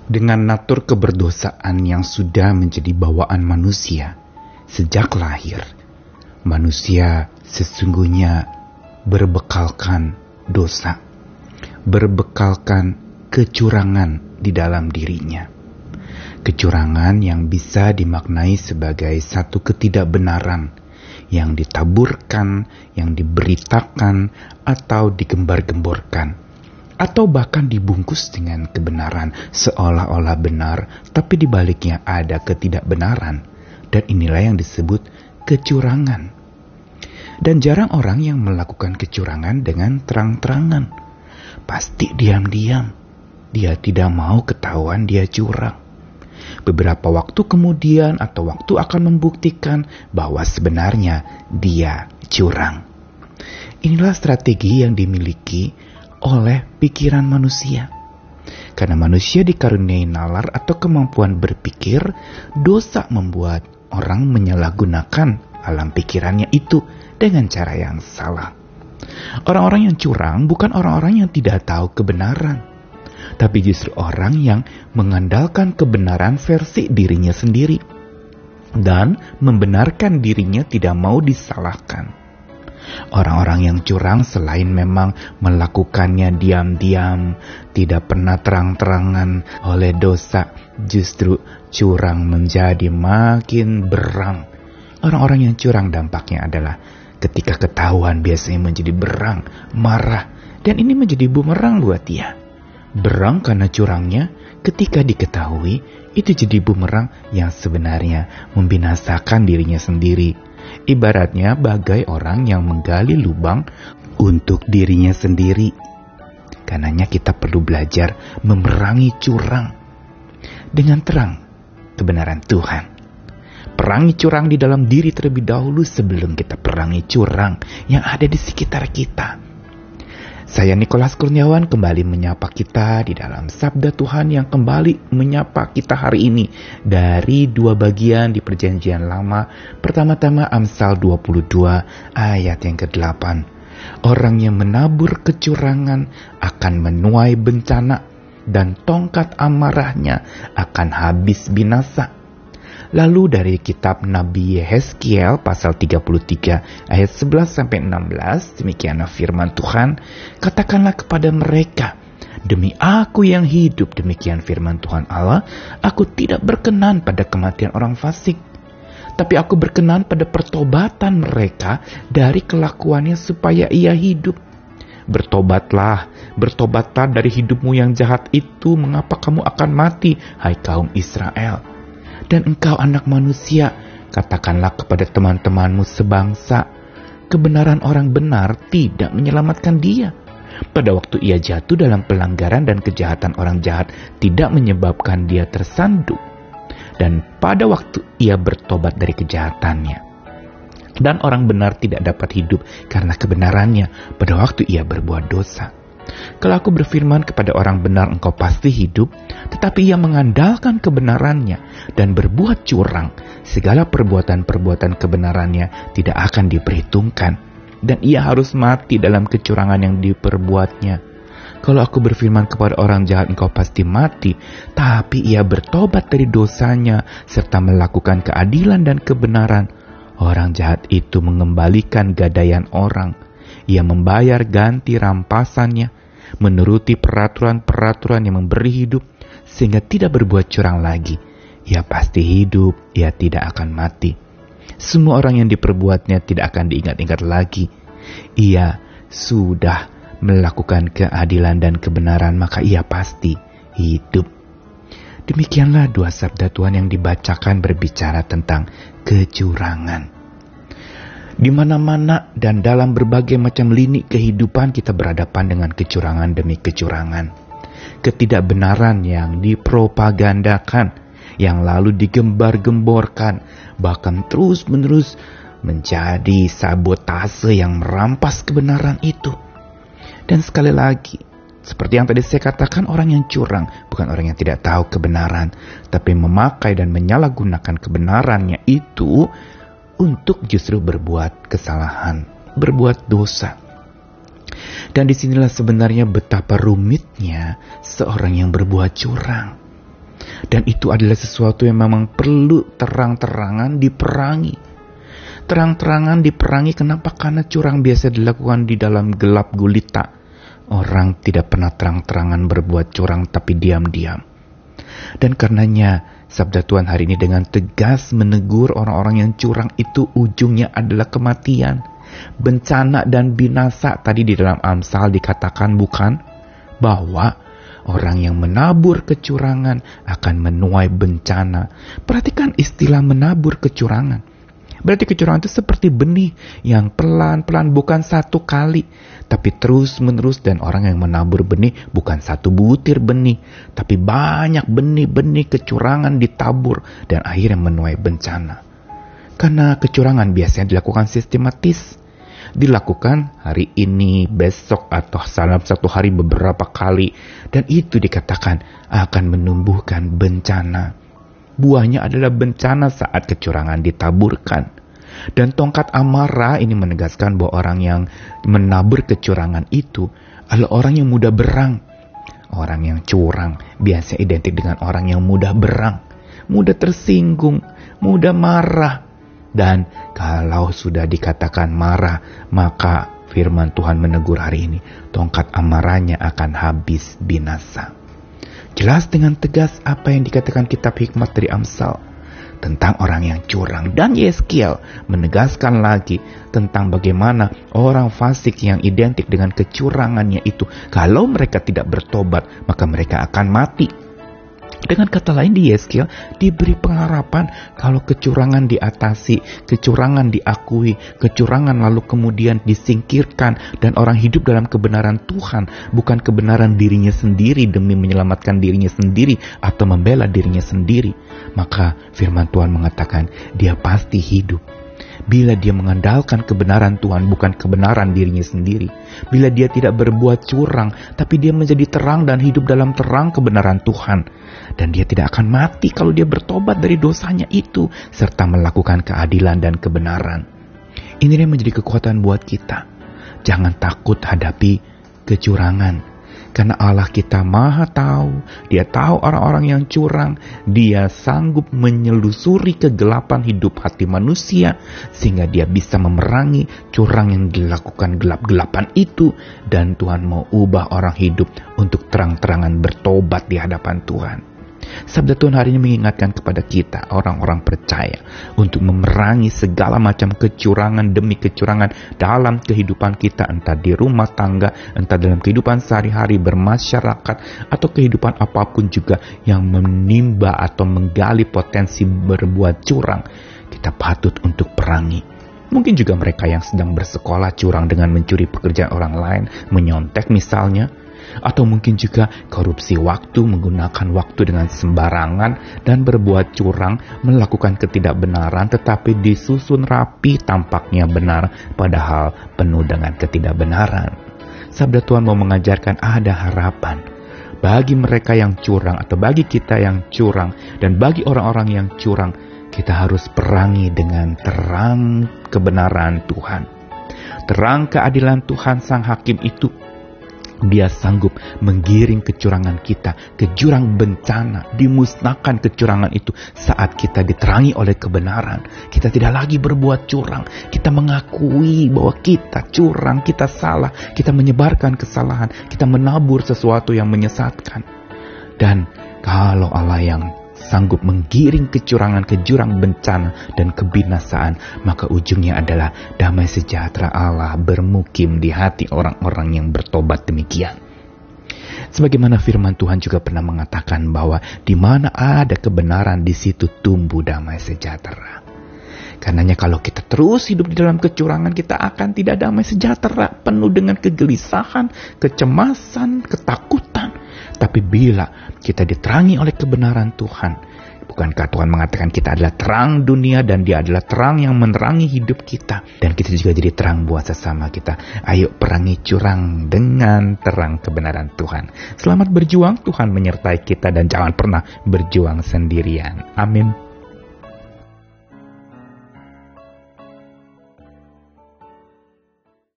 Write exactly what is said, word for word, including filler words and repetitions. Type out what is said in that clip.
Dengan natur keberdosaan yang sudah menjadi bawaan manusia sejak lahir, manusia sesungguhnya berbekalkan dosa, berbekalkan kecurangan di dalam dirinya. Kecurangan yang bisa dimaknai sebagai satu ketidakbenaran yang ditaburkan, yang diberitakan, atau digembar-gemborkan, atau bahkan dibungkus dengan kebenaran seolah-olah benar, tapi di baliknya ada ketidakbenaran, dan inilah yang disebut kecurangan. Dan jarang orang yang melakukan kecurangan dengan terang-terangan. Pasti diam-diam, dia tidak mau ketahuan dia curang. Beberapa waktu kemudian atau waktu akan membuktikan bahwa sebenarnya dia curang. Inilah strategi yang dimiliki oleh pikiran manusia. Karena manusia dikaruniai nalar atau kemampuan berpikir, dosa membuat orang menyalahgunakan alam pikirannya itu dengan cara yang salah. Orang-orang yang curang bukan orang-orang yang tidak tahu kebenaran, tapi justru orang yang mengandalkan kebenaran versi dirinya sendiri dan membenarkan dirinya tidak mau disalahkan. Orang-orang yang curang selain memang melakukannya diam-diam, tidak pernah terang-terangan oleh dosa, justru curang menjadi makin berang. Orang-orang yang curang dampaknya adalah ketika ketahuan biasanya menjadi berang, marah, dan ini menjadi bumerang buat dia. Berang karena curangnya, ketika diketahui, itu jadi bumerang yang sebenarnya membinasakan dirinya sendiri. Ibaratnya bagai orang yang menggali lubang untuk dirinya sendiri. Karenanya kita perlu belajar memerangi curang dengan terang kebenaran Tuhan. Perangi curang di dalam diri terlebih dahulu sebelum kita perangi curang yang ada di sekitar kita. Saya Nikolas Kurniawan kembali menyapa kita di dalam Sabda Tuhan yang kembali menyapa kita hari ini dari dua bagian di Perjanjian Lama. Pertama-tama Amsal dua puluh dua ayat yang kedelapan. Orang yang menabur kecurangan akan menuai bencana dan tongkat amarahnya akan habis binasa. Lalu dari kitab Nabi Yehezkiel pasal tiga puluh tiga ayat sebelas sampai enam belas, demikianlah firman Tuhan, katakanlah kepada mereka, demi aku yang hidup, demikian firman Tuhan Allah, aku tidak berkenan pada kematian orang fasik, tapi aku berkenan pada pertobatan mereka dari kelakuannya supaya ia hidup. Bertobatlah, bertobatlah dari hidupmu yang jahat itu, mengapa kamu akan mati, hai kaum Israel? Dan engkau anak manusia, katakanlah kepada teman-temanmu sebangsa, kebenaran orang benar tidak menyelamatkan dia. Pada waktu ia jatuh dalam pelanggaran dan kejahatan orang jahat tidak menyebabkan dia tersandung. Dan pada waktu ia bertobat dari kejahatannya. Dan orang benar tidak dapat hidup karena kebenarannya pada waktu ia berbuat dosa. Kalau aku berfirman kepada orang benar engkau pasti hidup, tetapi ia mengandalkan kebenarannya dan berbuat curang, segala perbuatan-perbuatan kebenarannya tidak akan diperhitungkan, dan ia harus mati dalam kecurangan yang diperbuatnya. Kalau aku berfirman kepada orang jahat engkau pasti mati, tapi ia bertobat dari dosanya serta melakukan keadilan dan kebenaran, orang jahat itu mengembalikan gadaian orang. Ia membayar ganti rampasannya, menuruti peraturan-peraturan yang memberi hidup, sehingga tidak berbuat curang lagi. Ia pasti hidup, ia tidak akan mati. Semua orang yang diperbuatnya tidak akan diingat-ingat lagi. Ia sudah melakukan keadilan dan kebenaran, maka ia pasti hidup. Demikianlah dua sabda Tuhan yang dibacakan berbicara tentang kecurangan. Di mana-mana dan dalam berbagai macam lini kehidupan kita berhadapan dengan kecurangan demi kecurangan. Ketidakbenaran yang dipropagandakan, yang lalu digembar-gemborkan, bahkan terus-menerus menjadi sabotase yang merampas kebenaran itu. Dan sekali lagi, seperti yang tadi saya katakan, orang yang curang bukan orang yang tidak tahu kebenaran, tapi memakai dan menyalahgunakan kebenarannya itu untuk justru berbuat kesalahan, berbuat dosa. Dan disinilah sebenarnya betapa rumitnya seorang yang berbuat curang. Dan itu adalah sesuatu yang memang perlu terang-terangan diperangi. Terang-terangan diperangi kenapa? Karena curang biasa dilakukan di dalam gelap gulita. Orang tidak pernah terang-terangan berbuat curang tapi diam-diam. Dan karenanya sabda Tuhan hari ini dengan tegas menegur orang-orang yang curang itu ujungnya adalah kematian. Bencana dan binasa. Tadi di dalam Amsal dikatakan bukan? Bahwa orang yang menabur kecurangan akan menuai bencana. Perhatikan istilah menabur kecurangan. Berarti kecurangan itu seperti benih yang pelan-pelan, bukan satu kali, tapi terus-menerus. Dan orang yang menabur benih bukan satu butir benih, tapi banyak benih-benih kecurangan ditabur dan akhirnya menuai bencana. Karena kecurangan biasanya dilakukan sistematis. Dilakukan hari ini, besok, atau dalam satu hari beberapa kali. Dan itu dikatakan akan menumbuhkan bencana. Buahnya adalah bencana saat kecurangan ditaburkan. Dan tongkat amarah ini menegaskan bahwa orang yang menabur kecurangan itu adalah orang yang mudah berang. Orang yang curang biasa identik dengan orang yang mudah berang, mudah tersinggung, mudah marah. Dan kalau sudah dikatakan marah, maka firman Tuhan menegur hari ini, tongkat amarahnya akan habis binasa. Jelas dengan tegas apa yang dikatakan kitab hikmat dari Amsal tentang orang yang curang. Dan Yeskiel menegaskan lagi tentang bagaimana orang fasik yang identik dengan kecurangannya itu, kalau mereka tidak bertobat, maka mereka akan mati. Dengan kata lain di Yeskiel diberi pengharapan kalau kecurangan diatasi, kecurangan diakui, kecurangan lalu kemudian disingkirkan, dan orang hidup dalam kebenaran Tuhan, bukan kebenaran dirinya sendiri demi menyelamatkan dirinya sendiri atau membela dirinya sendiri. Maka firman Tuhan mengatakan dia pasti hidup bila dia mengandalkan kebenaran Tuhan, bukan kebenaran dirinya sendiri. Bila dia tidak berbuat curang, tapi dia menjadi terang dan hidup dalam terang kebenaran Tuhan. Dan dia tidak akan mati kalau dia bertobat dari dosanya itu, serta melakukan keadilan dan kebenaran. Ini yang menjadi kekuatan buat kita. Jangan takut hadapi kecurangan. Karena Allah kita maha tahu, Dia tahu orang-orang yang curang, Dia sanggup menyelusuri kegelapan hidup hati manusia, sehingga Dia bisa memerangi curang yang dilakukan gelap-gelapan itu. Dan Tuhan mau ubah orang hidup untuk terang-terangan bertobat di hadapan Tuhan. Sabda Tuhan hari ini mengingatkan kepada kita, orang-orang percaya, untuk memerangi segala macam kecurangan demi kecurangan dalam kehidupan kita, entah di rumah tangga, entah dalam kehidupan sehari-hari bermasyarakat, atau kehidupan apapun juga yang menimba atau menggali potensi berbuat curang. Kita patut untuk perangi. Mungkin juga mereka yang sedang bersekolah curang dengan mencuri pekerjaan orang lain, menyontek misalnya. Atau mungkin juga korupsi waktu, menggunakan waktu dengan sembarangan dan berbuat curang, melakukan ketidakbenaran tetapi disusun rapi tampaknya benar padahal penuh dengan ketidakbenaran. Sabda Tuhan mau mengajarkan ada harapan bagi mereka yang curang, atau bagi kita yang curang, dan bagi orang-orang yang curang. Kita harus perangi dengan terang kebenaran Tuhan, terang keadilan Tuhan Sang Hakim itu. Dia sanggup menggiring kecurangan kita ke jurang bencana, dimusnahkan kecurangan itu saat kita diterangi oleh kebenaran. Kita tidak lagi berbuat curang, kita mengakui bahwa kita curang, kita salah, kita menyebarkan kesalahan, kita menabur sesuatu yang menyesatkan. Dan kalau Allah yang sanggup menggiring kecurangan ke jurang bencana dan kebinasaan, maka ujungnya adalah damai sejahtera Allah bermukim di hati orang-orang yang bertobat demikian. Sebagaimana firman Tuhan juga pernah mengatakan bahwa di mana ada kebenaran, di situ tumbuh damai sejahtera. Karenanya kalau kita terus hidup di dalam kecurangan, kita akan tidak damai sejahtera, penuh dengan kegelisahan, kecemasan, ketakutan. Tapi bila kita diterangi oleh kebenaran Tuhan, bukankah Tuhan mengatakan kita adalah terang dunia dan Dia adalah terang yang menerangi hidup kita, dan kita juga jadi terang buat sesama kita. Ayo perangi curang dengan terang kebenaran Tuhan. Selamat berjuang, Tuhan menyertai kita, dan jangan pernah berjuang sendirian. Amin.